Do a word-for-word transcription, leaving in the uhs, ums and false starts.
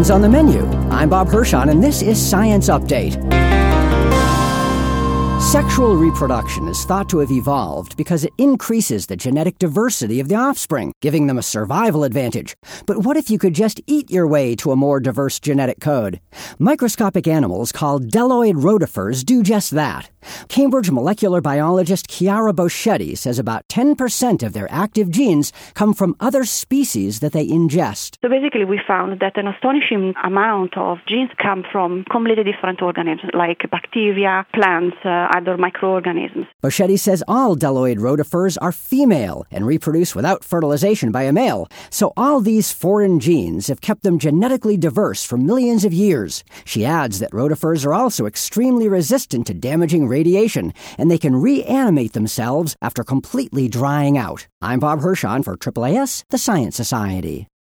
genes on the menu. I'm Bob Hirschon, and this is Science Update. Sexual reproduction is thought to have evolved because it increases the genetic diversity of the offspring, giving them a survival advantage. But what if you could just eat your way to a more diverse genetic code? Microscopic animals called bdelloid rotifers do just that. Cambridge molecular biologist Chiara Boschetti says about ten percent of their active genes come from other species that they ingest. So basically we found that an astonishing amount of genes come from completely different organisms like bacteria, plants, uh, other microorganisms. Boschetti says all bdelloid rotifers are female and reproduce without fertilization by a male. So all these foreign genes have kept them genetically diverse for millions of years. She adds that rotifers are also extremely resistant to damaging radiation, and they can reanimate themselves after completely drying out. I'm Bob Hirschon for A A A S, the Science Society.